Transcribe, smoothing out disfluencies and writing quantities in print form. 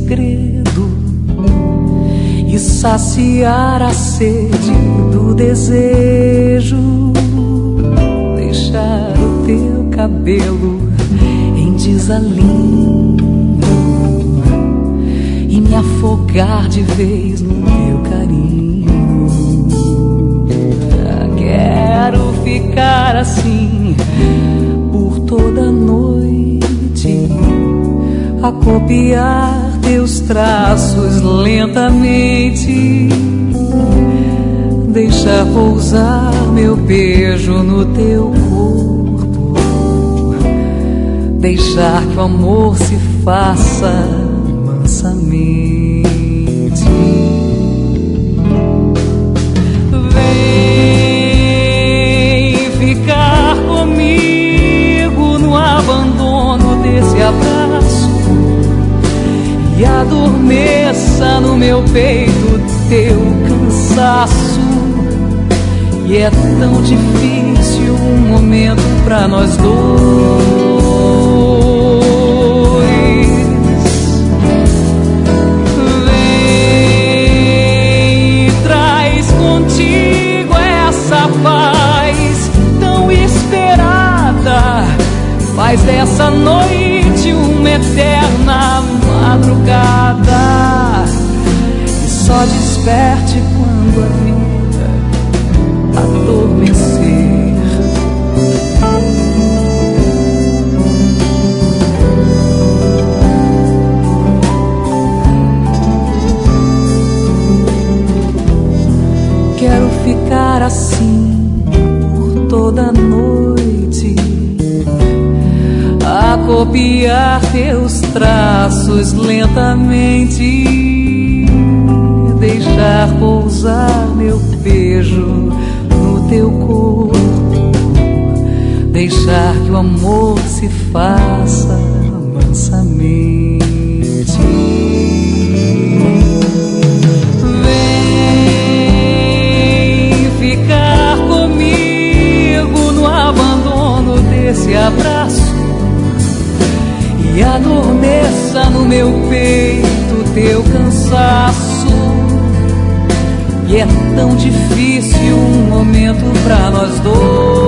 segredo e saciar a sede do desejo. Deixar o teu cabelo em desalinho e me afogar de vez no teu carinho. Quero ficar assim por toda a noite, a copiar teus traços lentamente, deixar pousar meu beijo no teu corpo, deixar que o amor se faça mansamente. Vem ficar comigo no abandono desse abraço e adormeça no meu peito teu cansaço. E é tão difícil um momento pra nós dois. Vem, traz contigo essa paz tão esperada. Faz dessa noite uma eterna madrugada e só desperte quando a vida adormecer. Quero ficar assim por toda a noite, a copiar teus traços lentamente, deixar pousar meu beijo no teu corpo, deixar que o amor se faça mansamente. Vem ficar comigo no abandono desse abraço e adormeça no meu peito teu cansaço. E é tão difícil um momento pra nós dois.